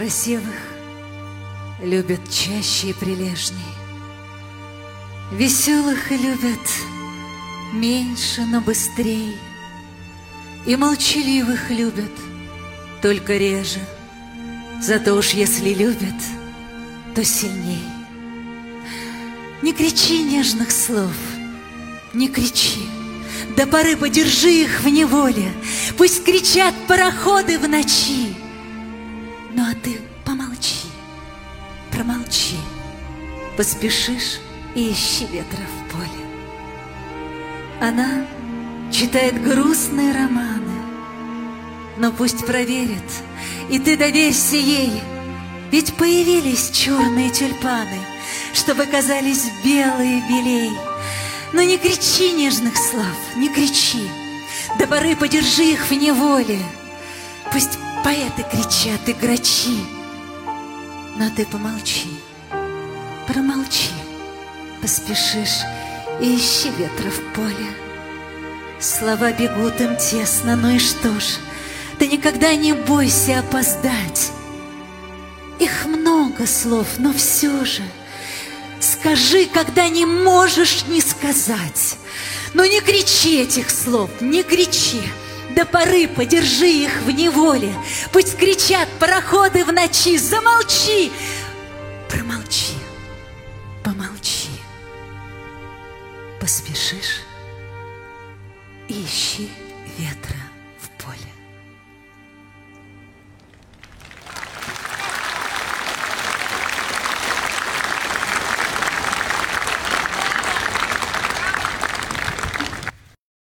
Красивых любят чаще и прилежней, веселых любят меньше, но быстрей, и молчаливых любят только реже, зато уж если любят, то сильней. Не кричи нежных слов, не кричи, до поры подержи их в неволе, пусть кричат пароходы в ночи. Ну а ты помолчи, промолчи, поспешишь и ищи ветра в поле. Она читает грустные романы, но пусть проверит, и ты доверься ей, ведь появились черные тюльпаны, чтобы казались белые белей. Но не кричи нежных слов, не кричи, до поры подержи их в неволе, пусть поэты кричат и грачи, но ты помолчи, промолчи, поспешишь и ищи ветра в поле. Слова бегут им тесно, ну и что ж, ты никогда не бойся опоздать. Их много слов, но все же скажи, когда не можешь не сказать. Но не кричи этих слов, не кричи, до поры подержи их в неволе, пусть кричат пароходы в ночи. Замолчи, промолчи, помолчи, поспешишь и ищи ветра